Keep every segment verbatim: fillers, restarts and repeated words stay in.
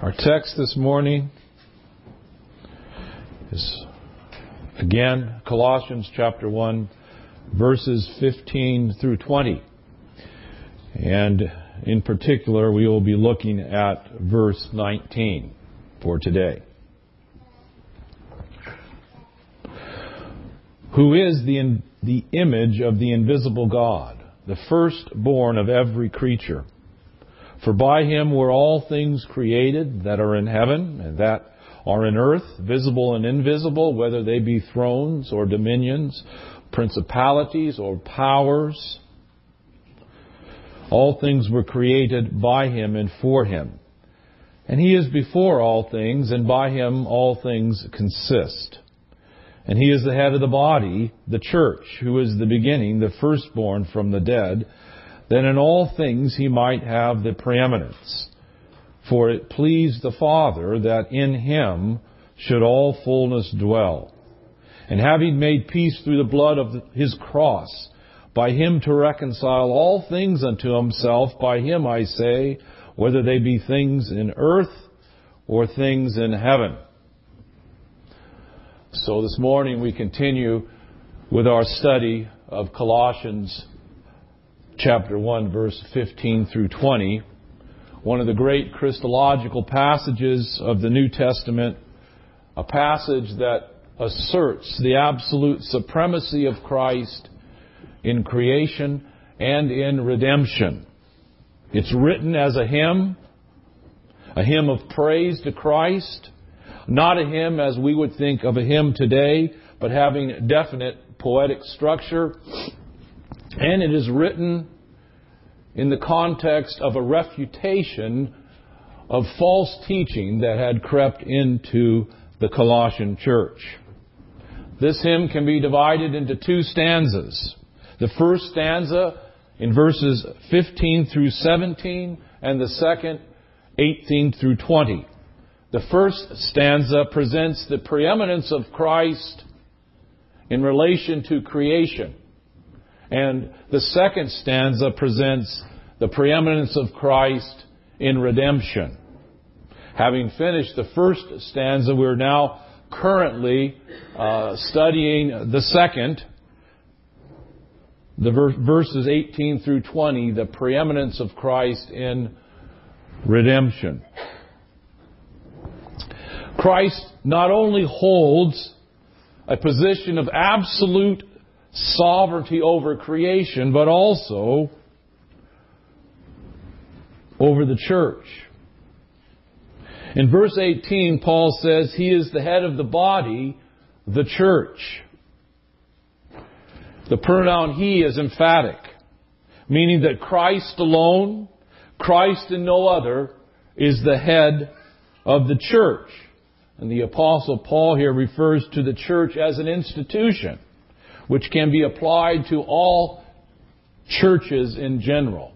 Our text this morning is, again, Colossians chapter one, verses fifteen through twenty. And in particular, we will be looking at verse nineteen for today. Who is the, in, the image of the invisible God, the firstborn of every creature. For by him were all things created that are in heaven and that are in earth, visible and invisible, whether they be thrones or dominions, principalities or powers. All things were created by him and for him. And he is before all things, and by him all things consist. And he is the head of the body, the church, who is the beginning, the firstborn from the dead, that in all things he might have the preeminence. For it pleased the Father that in him should all fullness dwell. And having made peace through the blood of his cross, by him to reconcile all things unto himself, by him I say, whether they be things in earth or things in heaven. So this morning we continue with our study of Colossians chapter one, verse fifteen through twenty, one of the great Christological passages of the New Testament, a passage that asserts the absolute supremacy of Christ in creation and in redemption. It's written as a hymn, a hymn of praise to Christ, not a hymn as we would think of a hymn today, but having definite poetic structure. And it is written in the context of a refutation of false teaching that had crept into the Colossian church. This hymn can be divided into two stanzas. The first stanza in verses fifteen through seventeen, and the second, eighteen through twenty. The first stanza presents the preeminence of Christ in relation to creation. And the second stanza presents the preeminence of Christ in redemption. Having finished the first stanza, we're now currently uh, studying the second, the ver- verses eighteen through twenty, the preeminence of Christ in redemption. Christ not only holds a position of absolute sovereignty over creation, but also over the church. In verse eighteen, Paul says he is the head of the body, the church. The pronoun he is emphatic, meaning that Christ alone, Christ and no other, is the head of the church. And the Apostle Paul here refers to the church as an institution, which can be applied to all churches in general.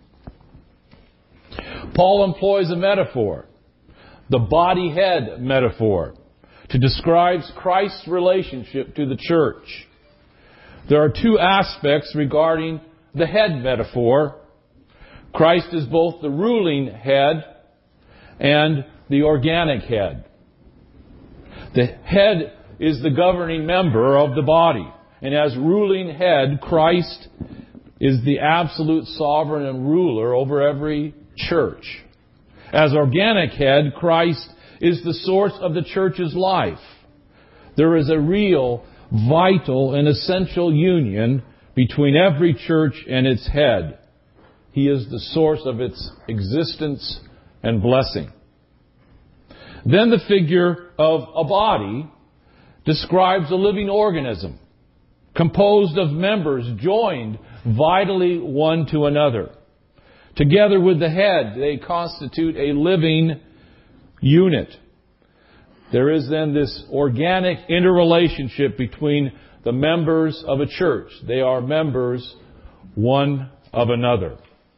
Paul employs a metaphor, the body-head metaphor, to describe Christ's relationship to the church. There are two aspects regarding the head metaphor. Christ is both the ruling head and the organic head. The head is the governing member of the body. And as ruling head, Christ is the absolute sovereign and ruler over every church. As organic head, Christ is the source of the church's life. There is a real, vital, and essential union between every church and its head. He is the source of its existence and blessing. Then the figure of a body describes a living organism composed of members joined vitally one to another. Together with the head, they constitute a living unit. There is then this organic interrelationship between the members of a church. They are members one of another.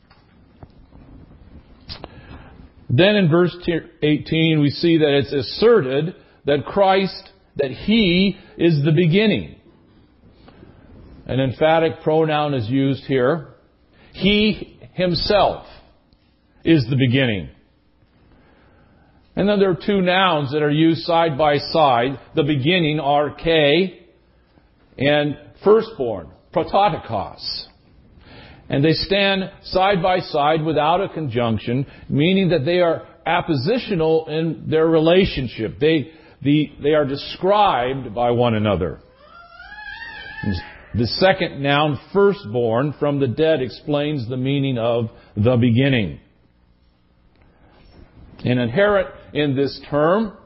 Then in verse eighteen, we see that it's asserted that Christ, that He is the beginning. An emphatic pronoun is used here. He Himself is the beginning. And then there are two nouns that are used side by side. The beginning, arche, and firstborn, prototokos. And they stand side by side without a conjunction, meaning that they are appositional in their relationship. They, the, they are described by one another. The second noun, firstborn, from the dead, explains the meaning of the beginning. And inherent in this term,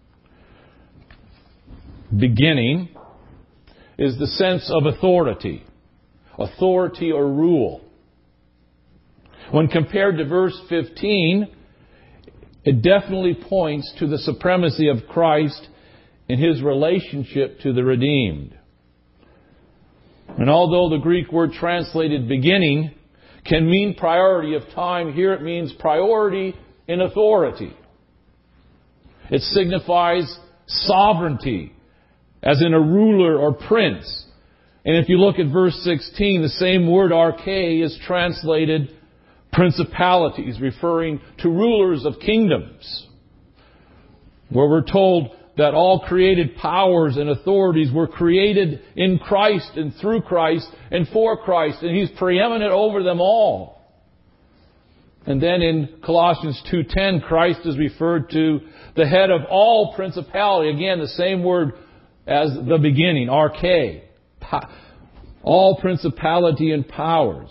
beginning, is the sense of authority. Authority or rule. When compared to verse fifteen, it definitely points to the supremacy of Christ in His relationship to the redeemed. And although the Greek word translated beginning can mean priority of time, here it means priority in authority. It signifies sovereignty, as in a ruler or prince. And if you look at verse sixteen, the same word arche is translated principalities, referring to rulers of kingdoms, where we're told that all created powers and authorities were created in Christ and through Christ and for Christ, and He's preeminent over them all. And then in Colossians two ten, Christ is referred to the head of all principality. Again, the same word as the beginning, arche. All principality and powers.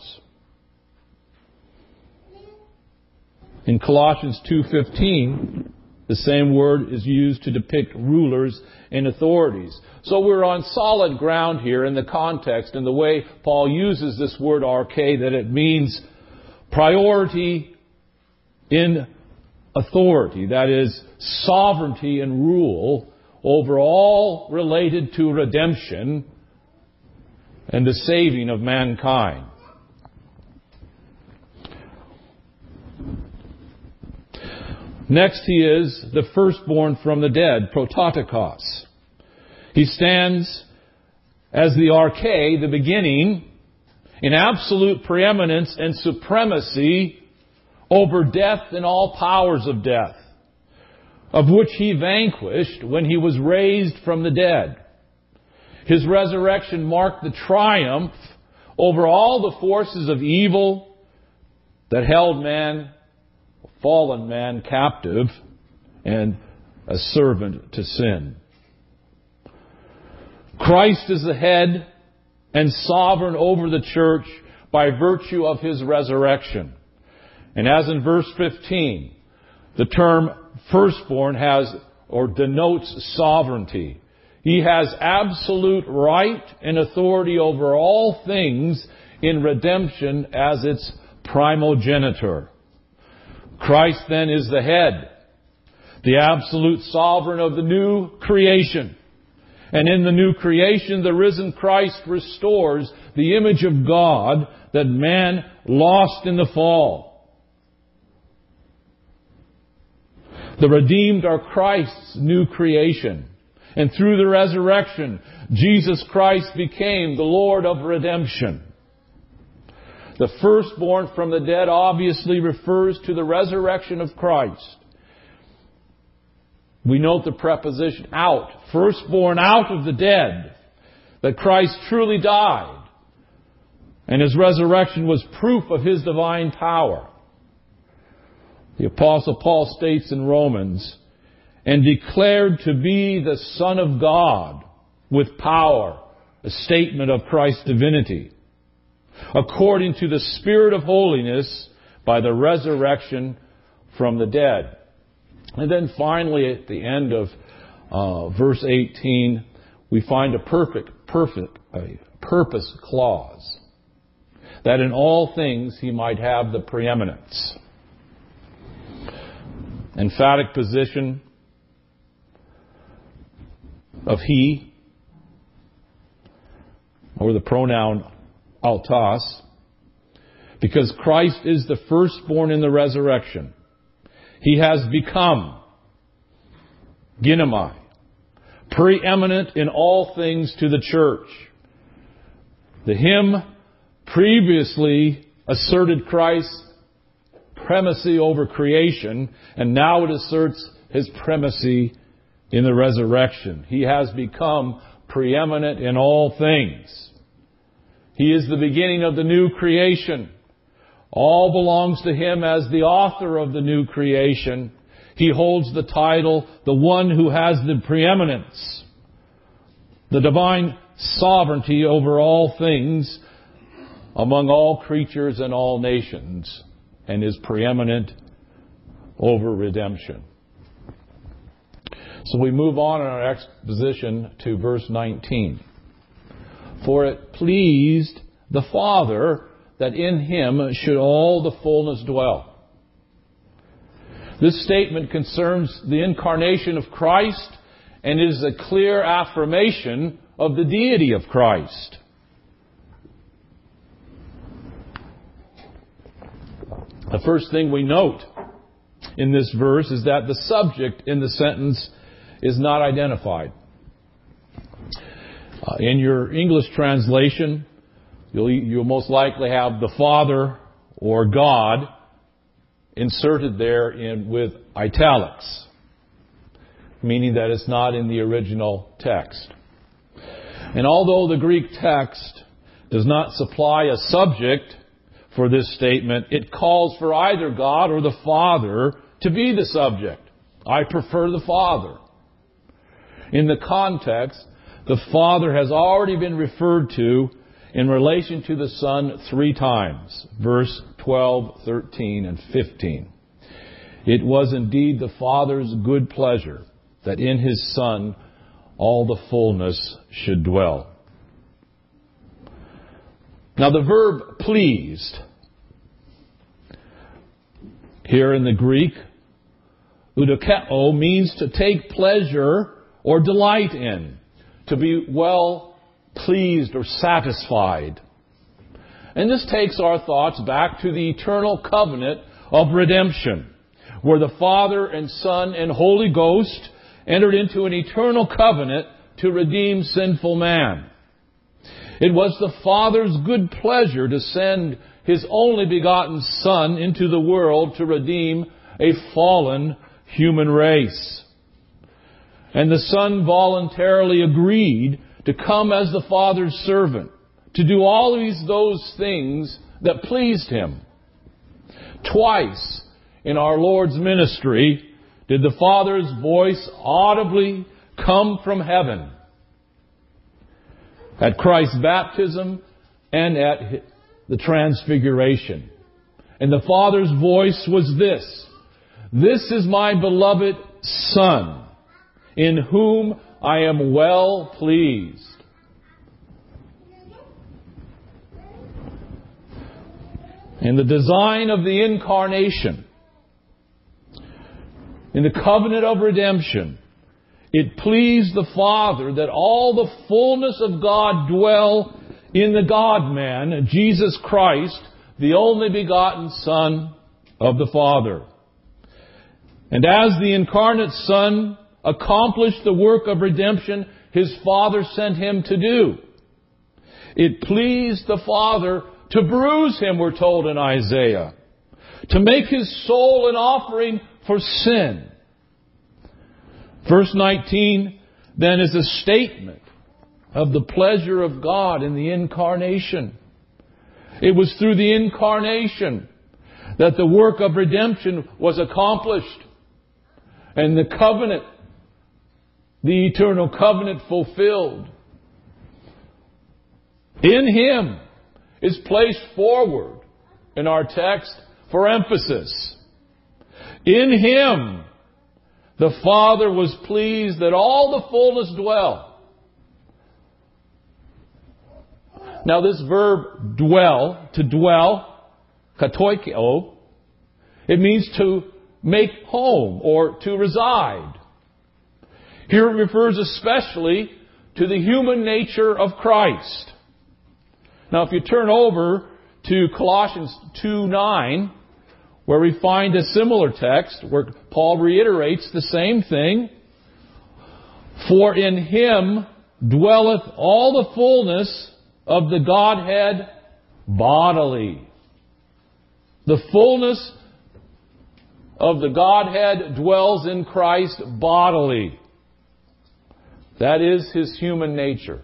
In Colossians two fifteen, the same word is used to depict rulers and authorities. So we're on solid ground here in the context and the way Paul uses this word arche, that it means priority in authority. That is, sovereignty and rule over all related to redemption and the saving of mankind. Next, He is the firstborn from the dead, prototokos. He stands as the arche, the beginning, in absolute preeminence and supremacy over death and all powers of death, of which He vanquished when He was raised from the dead. His resurrection marked the triumph over all the forces of evil that held man, fallen man, captive and a servant to sin. Christ is the head and sovereign over the church by virtue of His resurrection. And as in verse fifteen, the term firstborn has or denotes sovereignty. He has absolute right and authority over all things in redemption as its primogenitor. Christ then is the head, the absolute sovereign of the new creation. And in the new creation, the risen Christ restores the image of God that man lost in the fall. The redeemed are Christ's new creation. And through the resurrection, Jesus Christ became the Lord of redemption. The firstborn from the dead obviously refers to the resurrection of Christ. We note the preposition out. Firstborn out of the dead. That Christ truly died. And His resurrection was proof of His divine power. The Apostle Paul states in Romans, and declared to be the Son of God with power, a statement of Christ's divinity, according to the Spirit of holiness by the resurrection from the dead. And then finally at the end of uh, verse eighteen, we find a perfect, perfect, a purpose clause, that in all things He might have the preeminence. Emphatic position of He, or the pronoun autos, because Christ is the firstborn in the resurrection. He has become, ginomai, preeminent in all things to the church. The hymn previously asserted Christ's primacy over creation, and now it asserts His primacy in the resurrection. He has become preeminent in all things. He is the beginning of the new creation. All belongs to Him as the author of the new creation. He holds the title, the one who has the preeminence, the divine sovereignty over all things among all creatures and all nations, and is preeminent over redemption. So we move on in our exposition to verse nineteen. For it pleased the Father that in Him should all the fullness dwell. This statement concerns the incarnation of Christ and is a clear affirmation of the deity of Christ. The first thing we note in this verse is that the subject in the sentence is not identified. Uh, in your English translation, you'll, you'll most likely have the Father or God inserted there in with italics, meaning that it's not in the original text. And although the Greek text does not supply a subject for this statement, it calls for either God or the Father to be the subject. I prefer the Father. In the context, the Father has already been referred to in relation to the Son three times. Verse twelve, thirteen, and fifteen. It was indeed the Father's good pleasure that in His Son all the fullness should dwell. Now the verb pleased, here in the Greek, eudokeo, means to take pleasure or delight in, to be well pleased or satisfied. And this takes our thoughts back to the eternal covenant of redemption, where the Father and Son and Holy Ghost entered into an eternal covenant to redeem sinful man. It was the Father's good pleasure to send His only begotten Son into the world to redeem a fallen human race. And the Son voluntarily agreed to come as the Father's servant, to do all these those things that pleased Him. Twice in our Lord's ministry did the Father's voice audibly come from heaven. At Christ's baptism and at the transfiguration. And the Father's voice was this: "This is my beloved Son, in whom I am well pleased." In the design of the incarnation, in the covenant of redemption, it pleased the Father that all the fullness of God dwell in the God-man, Jesus Christ, the only begotten Son of the Father. And as the incarnate Son accomplished the work of redemption His Father sent Him to do, it pleased the Father to bruise Him, we're told in Isaiah, to make His soul an offering for sin. Verse nineteen then is a statement of the pleasure of God in the incarnation. It was through the incarnation that the work of redemption was accomplished. And the covenant, the eternal covenant fulfilled. In Him is placed forward in our text for emphasis. In Him the Father was pleased that all the fullness dwell. Now this verb dwell, to dwell, katoikeo, it means to make home or to reside. Here it refers especially to the human nature of Christ. Now if you turn over to Colossians two nine, where we find a similar text where Paul reiterates the same thing. For in Him dwelleth all the fullness of the Godhead bodily. The fullness of the Godhead dwells in Christ bodily. That is His human nature.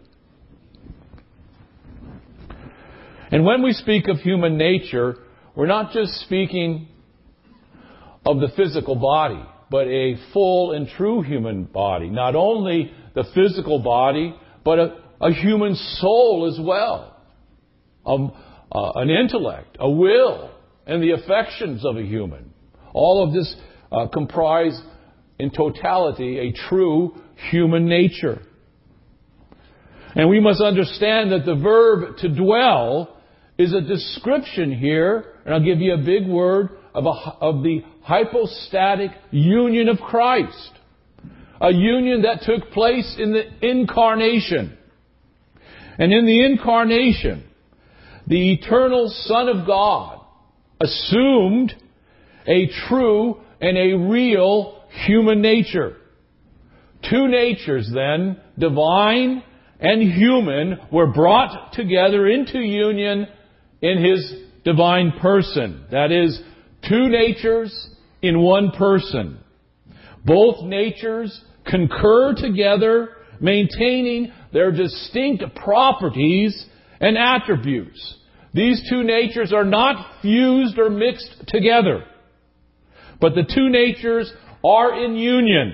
And when we speak of human nature, we're not just speaking of the physical body, but a full and true human body. Not only the physical body, but a, a human soul as well. Um, uh, an intellect, a will, and the affections of a human. All of this uh, comprise in totality a true human nature. And we must understand that the verb to dwell is a description here, and I'll give you a big word, of, a, of the hypostatic union of Christ. A union that took place in the incarnation. And in the incarnation, the eternal Son of God assumed a true and a real human nature. Two natures then, divine and human, were brought together into union in His divine person. That is, two natures in one person. Both natures concur together, maintaining their distinct properties and attributes. These two natures are not fused or mixed together, but the two natures are in union.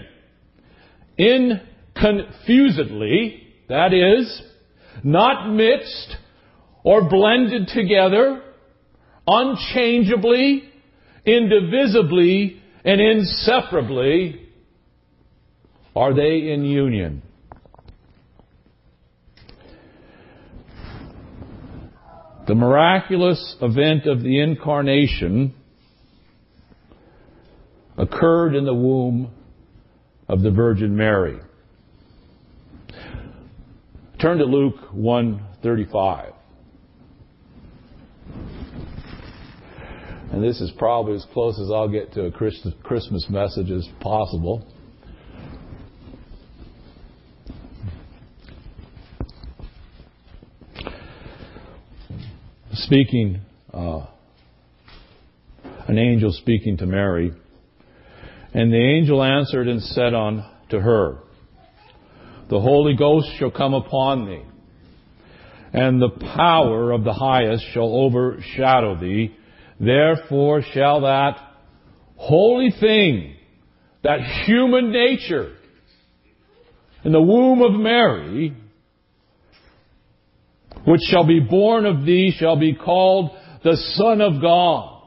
Inconfusedly, that is, not mixed or blended together, unchangeably, indivisibly, and inseparably are they in union. The miraculous event of the incarnation occurred in the womb of the Virgin Mary. Turn to Luke one thirty-five. And this is probably as close as I'll get to a Christmas message as possible. Speaking, uh, an angel speaking to Mary. And the angel answered and said unto her, The Holy Ghost shall come upon thee, and the power of the highest shall overshadow thee. Therefore shall that holy thing, that human nature, in the womb of Mary, which shall be born of thee, shall be called the Son of God.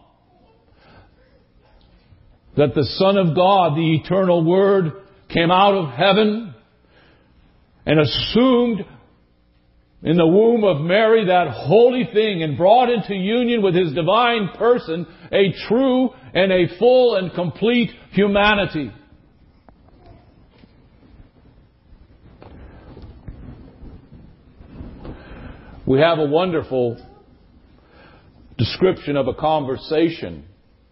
That the Son of God, the eternal Word, came out of heaven and assumed in the womb of Mary that holy thing and brought into union with His divine person a true and a full and complete humanity. We have a wonderful description of a conversation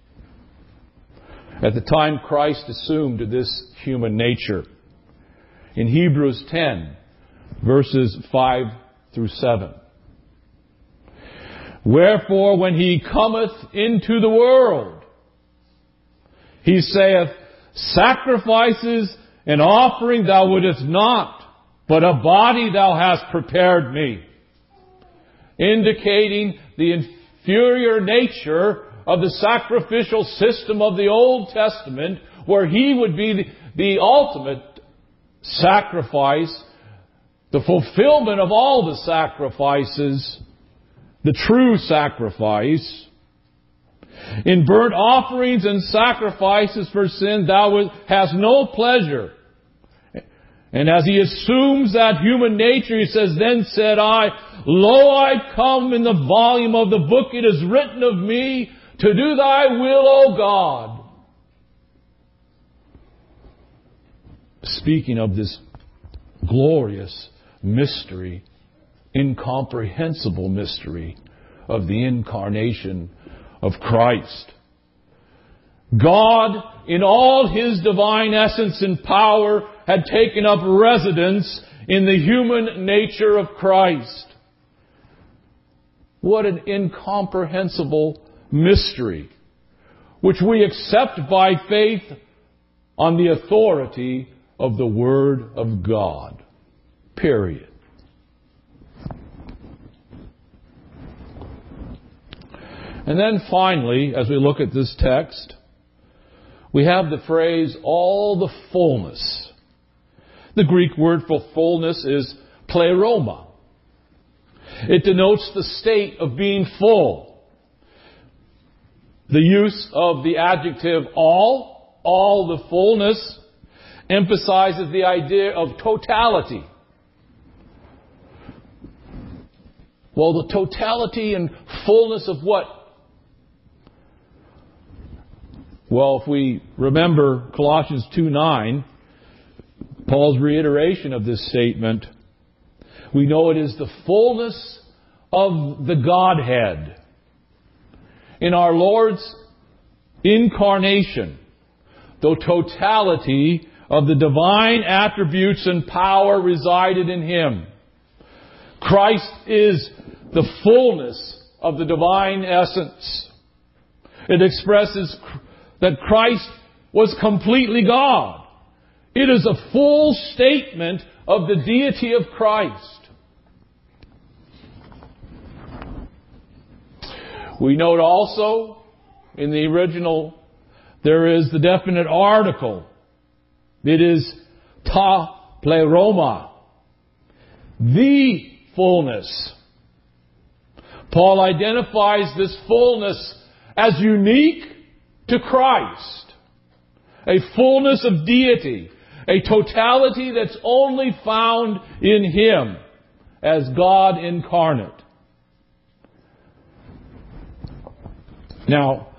at the time Christ assumed this human nature. In Hebrews ten, verses five through seven. Wherefore, when He cometh into the world, He saith, Sacrifices and offering thou wouldest not, but a body thou hast prepared me. Indicating the inferior nature of the sacrificial system of the Old Testament, where He would be the, the ultimate sacrifice, the fulfillment of all the sacrifices, the true sacrifice. In burnt offerings and sacrifices for sin thou hast no pleasure. And as He assumes that human nature, He says, Then said I, Lo, I come, in the volume of the book it is written of me, to do Thy will, O God. Speaking of this glorious mystery, incomprehensible mystery of the incarnation of Christ. God, in all His divine essence and power, had taken up residence in the human nature of Christ. What an incomprehensible mystery. which we accept by faith on the authority of the Word of God. Period. And then finally, as we look at this text, we have the phrase, all the fullness. The Greek word for fullness is pleroma. It denotes the state of being full. The use of the adjective all, all the fullness, emphasizes the idea of totality. Well, the totality and fullness of what? Well, if we remember Colossians two nine, Paul's reiteration of this statement, we know it is the fullness of the Godhead. In our Lord's incarnation, the totality of the divine attributes and power resided in Him. Christ is the fullness of the divine essence. It expresses that Christ was completely God. It is a full statement of the deity of Christ. We note also in the original there is the definite article. It is ta pleroma, the fullness. Paul identifies this fullness as unique to Christ. A fullness of deity. A totality that's only found in Him as God incarnate. Now,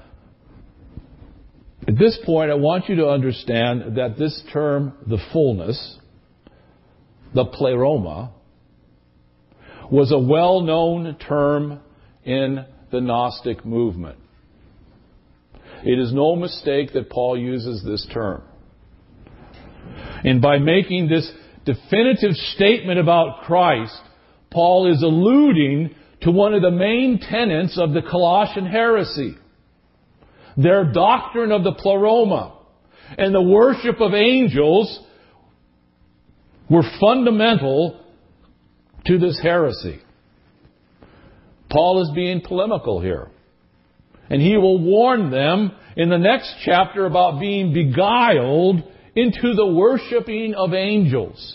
at this point, I want you to understand that this term, the fullness, the pleroma, was a well-known term in the Gnostic movement. It is no mistake that Paul uses this term. And by making this definitive statement about Christ, Paul is alluding to one of the main tenets of the Colossian heresy. Their doctrine of the pleroma and the worship of angels were fundamental to this heresy. Paul is being polemical here. And he will warn them in the next chapter about being beguiled into the worshiping of angels.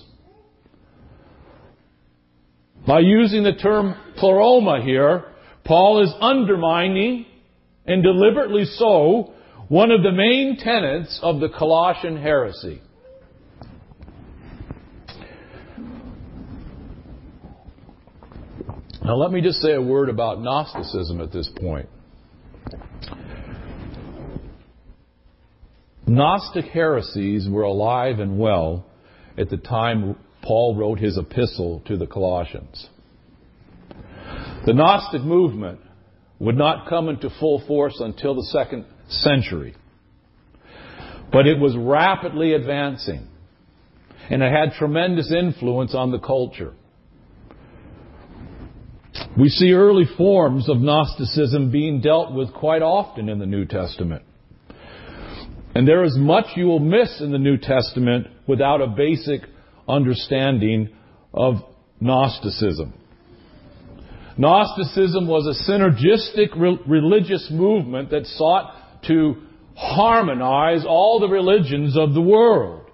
By using the term pleroma here, Paul is undermining, and deliberately so, one of the main tenets of the Colossian heresy. Now let me just say a word about Gnosticism at this point. Gnostic heresies were alive and well at the time Paul wrote his epistle to the Colossians. The Gnostic movement would not come into full force until the second century. But it was rapidly advancing, and it had tremendous influence on the culture. We see early forms of Gnosticism being dealt with quite often in the New Testament. And there is much you will miss in the New Testament without a basic understanding of Gnosticism. Gnosticism was a synergistic re- religious movement that sought to harmonize all the religions of the world,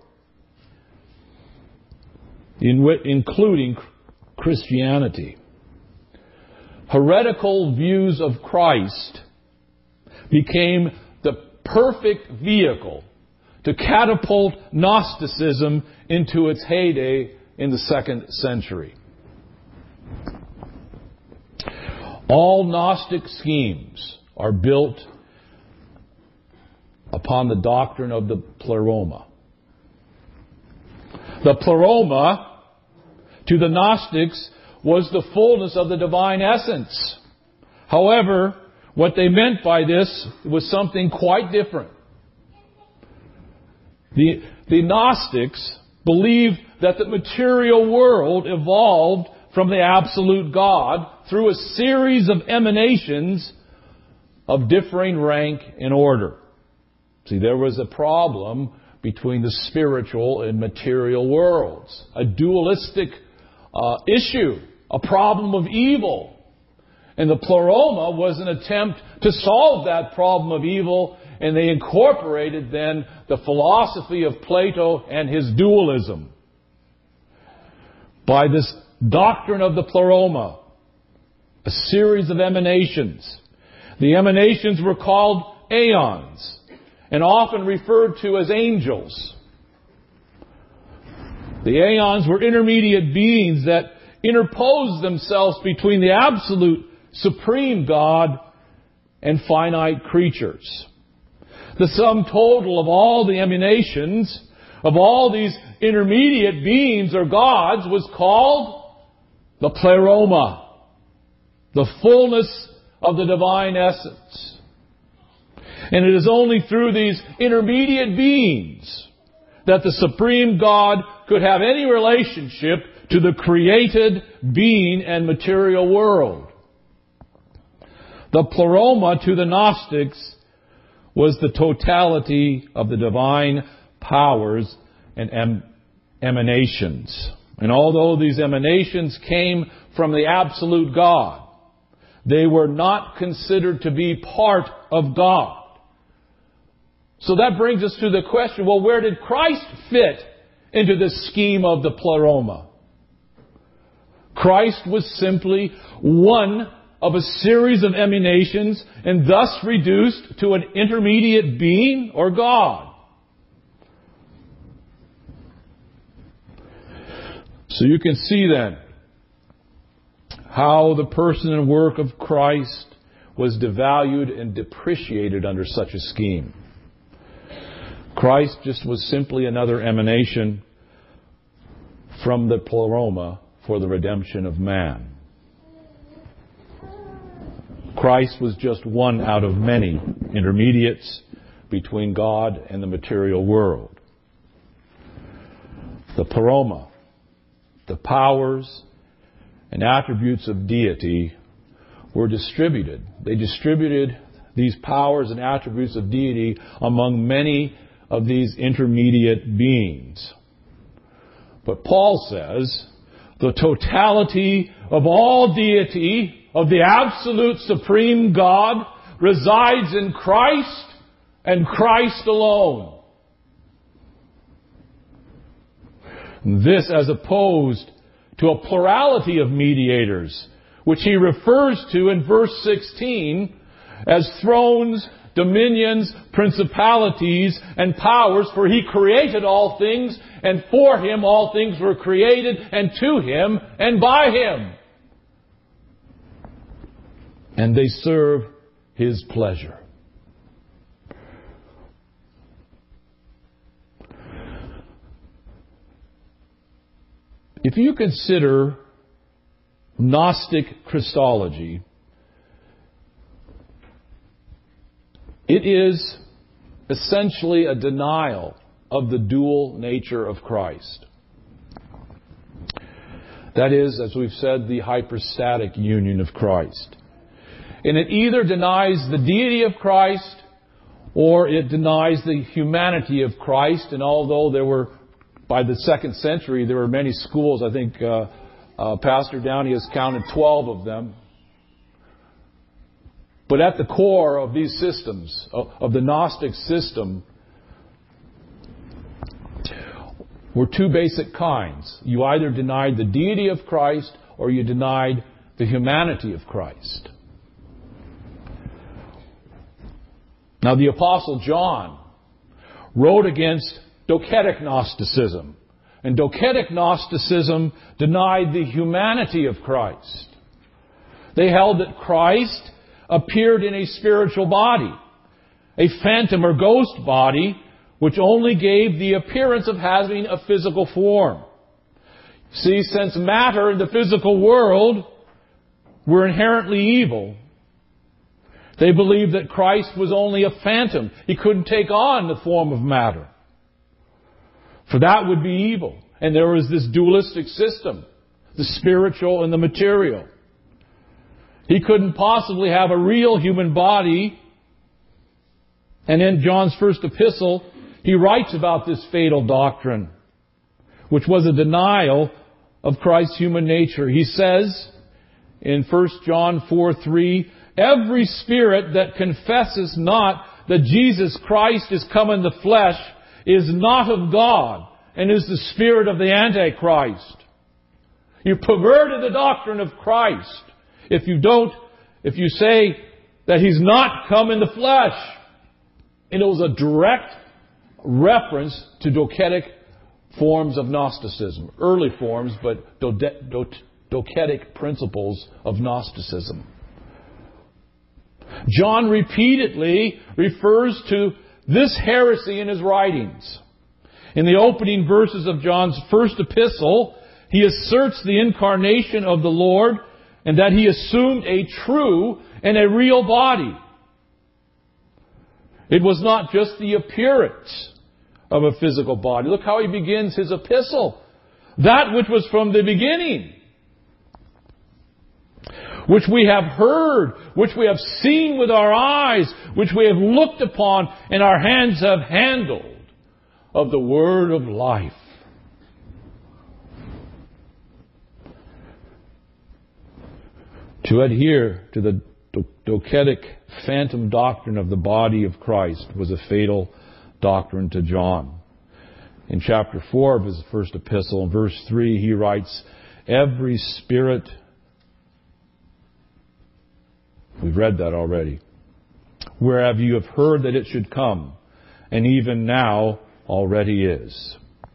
in w- including Christianity. Heretical views of Christ became the perfect vehicle to catapult Gnosticism into its heyday in the second century. All Gnostic schemes are built upon the doctrine of the pleroma. The pleroma, to the Gnostics, was the fullness of the divine essence. However, what they meant by this was something quite different. The, the Gnostics believed that the material world evolved from the absolute God through a series of emanations of differing rank and order. See, there was a problem between the spiritual and material worlds. A dualistic uh, issue. A problem of evil. And the Pleroma was an attempt to solve that problem of evil, and they incorporated then the philosophy of Plato and his dualism. By this doctrine of the Pleroma, a series of emanations. The emanations were called aeons, and often referred to as angels. The aeons were intermediate beings that interposed themselves between the absolute supreme God and finite creatures. The sum total of all the emanations, of all these intermediate beings or gods, was called the Pleroma, the fullness of the divine essence. And it is only through these intermediate beings that the supreme God could have any relationship to the created being and material world. The Pleroma to the Gnostics was the totality of the divine powers and em- emanations. And although these emanations came from the absolute God, they were not considered to be part of God. So that brings us to the question, well, where did Christ fit into this scheme of the Pleroma? Christ was simply one of a series of emanations and thus reduced to an intermediate being or God. So you can see then how the person and work of Christ was devalued and depreciated under such a scheme. Christ just was simply another emanation from the Pleroma for the redemption of man. Christ was just one out of many intermediates between God and the material world. The Pleroma, the powers and attributes of deity were distributed. They distributed these powers and attributes of deity among many of these intermediate beings. But Paul says the totality of all deity of the absolute supreme God resides in Christ and Christ alone. This as opposed to a plurality of mediators, which he refers to in verse sixteen as thrones, dominions, principalities, and powers, for he created all things, and for him all things were created, and to him and by him. And they serve his pleasure. If you consider Gnostic Christology, it is essentially a denial of the dual nature of Christ. That is, as we've said, the hypostatic union of Christ. And it either denies the deity of Christ or it denies the humanity of Christ. And although there were, by the second century, there were many schools, I think uh, uh, Pastor Downey has counted twelve of them. But at the core of these systems, of, of the Gnostic system, were two basic kinds. You either denied the deity of Christ or you denied the humanity of Christ. Now, the Apostle John wrote against Docetic Gnosticism. And Docetic Gnosticism denied the humanity of Christ. They held that Christ appeared in a spiritual body, a phantom or ghost body, which only gave the appearance of having a physical form. See, since matter and the physical world were inherently evil, they believed that Christ was only a phantom. He couldn't take on the form of matter. For that would be evil. And there was this dualistic system, the spiritual and the material. He couldn't possibly have a real human body And in John's first epistle, he writes about this fatal doctrine, which was a denial of Christ's human nature. He says in First John four three, every spirit that confesses not that Jesus Christ is come in the flesh is not of God, and is the spirit of the Antichrist. You perverted the doctrine of Christ if you don't, if you say that He's not come in the flesh. And it was a direct reference to docetic forms of Gnosticism. Early forms, but docetic principles of Gnosticism. John repeatedly refers to this heresy in his writings. In the opening verses of John's first epistle, he asserts the incarnation of the Lord and that He assumed a true and a real body. It was not just the appearance of a physical body. Look how he begins his epistle. That which was from the beginning, which we have heard, which we have seen with our eyes, which we have looked upon and our hands have handled, of the word of life. To adhere to the docetic phantom doctrine of the body of Christ was a fatal doctrine to John. In chapter four of his first epistle, in verse three, he writes, every spirit, we've read that already, whereof you have heard that it should come, and even now already is.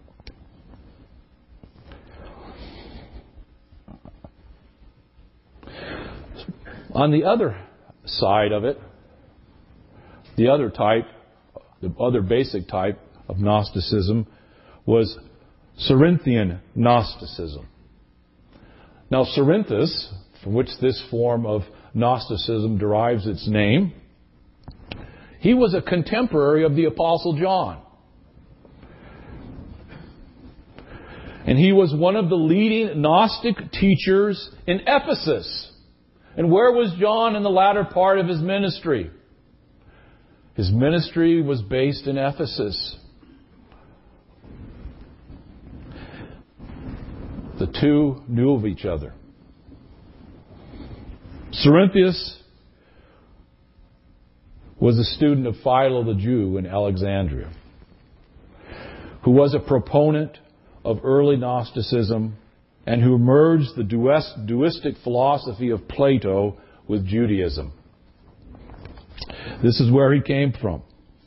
On the other side of it, the other type, the other basic type of Gnosticism was Cerinthian Gnosticism. Now, Cerinthus, from which this form of Gnosticism derives its name, he was a contemporary of the Apostle John. And he was one of the leading Gnostic teachers in Ephesus. And where was John in the latter part of his ministry? His ministry was based in Ephesus. The two knew of each other. Cerinthius was a student of Philo the Jew in Alexandria, who was a proponent of early Gnosticism and who merged the duistic philosophy of Plato with Judaism. This is where he came from.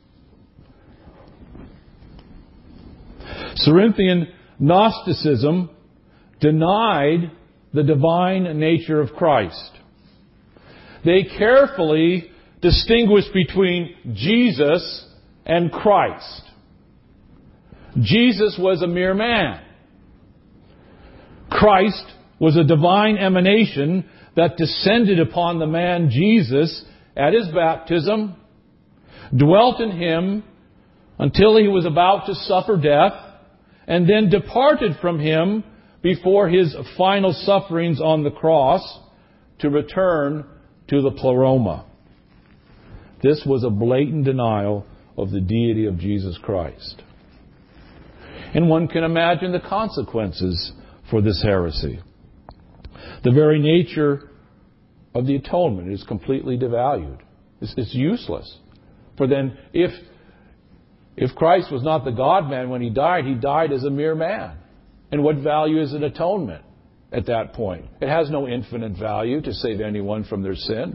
Cerinthian Gnosticism denied the divine nature of Christ. They carefully distinguished between Jesus and Christ. Jesus was a mere man. Christ was a divine emanation that descended upon the man Jesus at His baptism, dwelt in Him until He was about to suffer death, and then departed from Him before His final sufferings on the cross to return to the pleroma. This was a blatant denial of the deity of Jesus Christ. And one can imagine the consequences for this heresy. The very nature of the atonement is completely devalued. It's, it's useless. For then, if if Christ was not the God-man when He died, He died as a mere man. And what value is an atonement at that point? It has no infinite value to save anyone from their sin.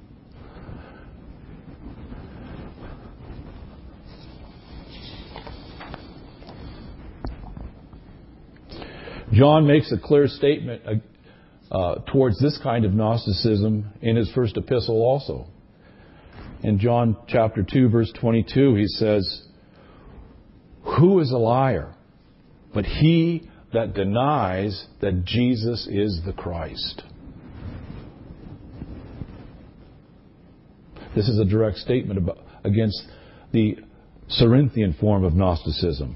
John makes a clear statement uh, towards this kind of Gnosticism in his first epistle also. In John chapter two, verse twenty-two, he says, "Who is a liar but he that denies that Jesus is the Christ?" This is a direct statement about, against the Cerinthian form of Gnosticism.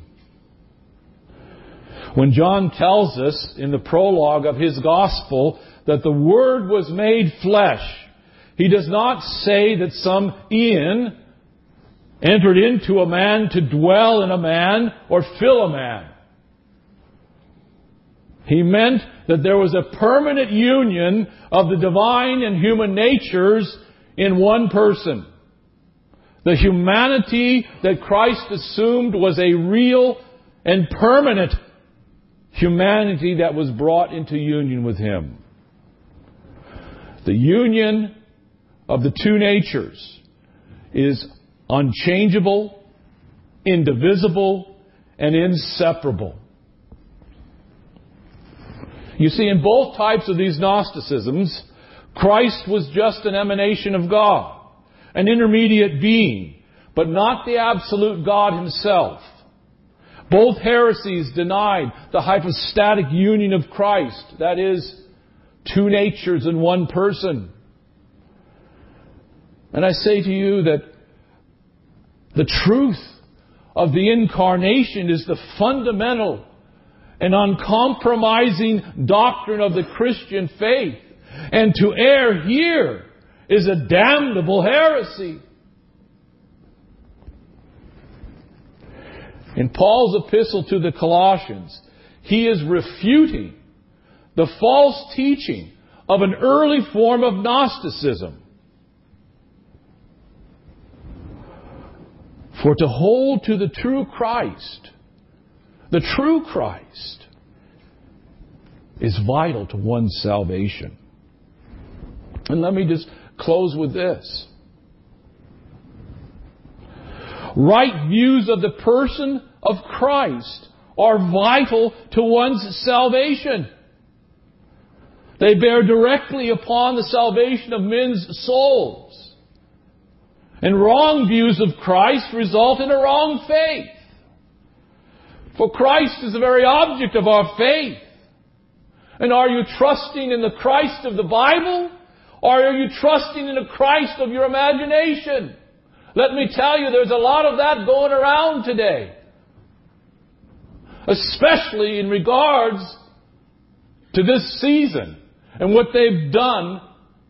When John tells us in the prologue of his gospel that the Word was made flesh, he does not say that some Ian entered into a man to dwell in a man or fill a man. He meant that there was a permanent union of the divine and human natures in one person. The humanity that Christ assumed was a real and permanent humanity that was brought into union with Him. The union of the two natures is unchangeable, indivisible, and inseparable. You see, in both types of these Gnosticisms, Christ was just an emanation of God, an intermediate being, but not the absolute God Himself. Both heresies denied the hypostatic union of Christ, that is, two natures in one person. And I say to you that the truth of the incarnation is the fundamental and uncompromising doctrine of the Christian faith. And to err here is a damnable heresy. In Paul's epistle to the Colossians, he is refuting the false teaching of an early form of Gnosticism. For to hold to the true Christ, the true Christ, is vital to one's salvation. And let me just close with this. Right views of the person of Christ are vital to one's salvation. They bear directly upon the salvation of men's souls. And wrong views of Christ result in a wrong faith. For Christ is the very object of our faith. And are you trusting in the Christ of the Bible? Or are you trusting in the Christ of your imagination? Let me tell you, there's a lot of that going around today. Especially in regards to this season and what they've done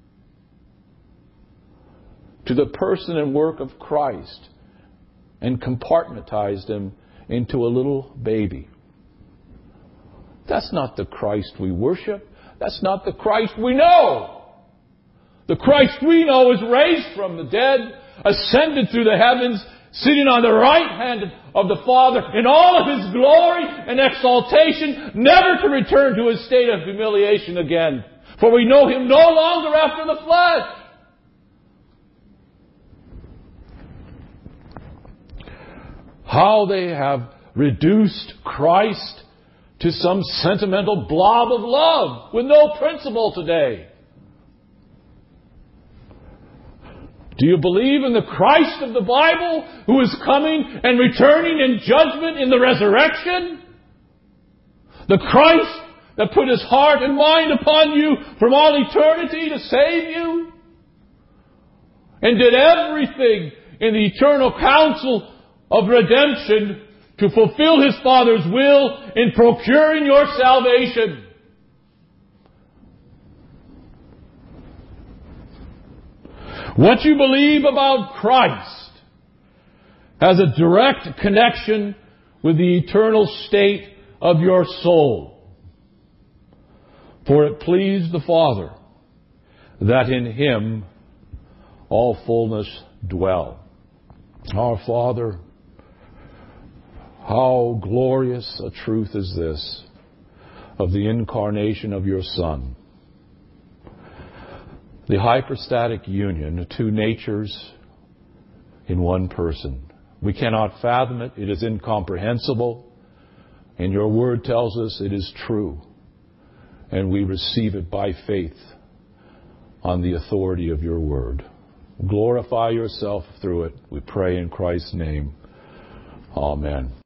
to the person and work of Christ and compartmentalized Him into a little baby. That's not the Christ we worship. That's not the Christ we know. The Christ we know is raised from the dead, ascended through the heavens, sitting on the right hand of the Father in all of His glory and exaltation, never to return to His state of humiliation again. For we know Him no longer after the flesh. How they have reduced Christ to some sentimental blob of love with no principle today. Do you believe in the Christ of the Bible who is coming and returning in judgment in the resurrection? The Christ that put His heart and mind upon you from all eternity to save you? And did everything in the eternal counsel of redemption to fulfill His Father's will in procuring your salvation? What you believe about Christ has a direct connection with the eternal state of your soul. For it pleased the Father that in Him all fullness dwell. Our Father, how glorious a truth is this of the incarnation of your Son. The hypostatic union of two natures in one person. We cannot fathom it. It is incomprehensible. And your word tells us it is true. And we receive it by faith on the authority of your word. Glorify yourself through it. We pray in Christ's name. Amen.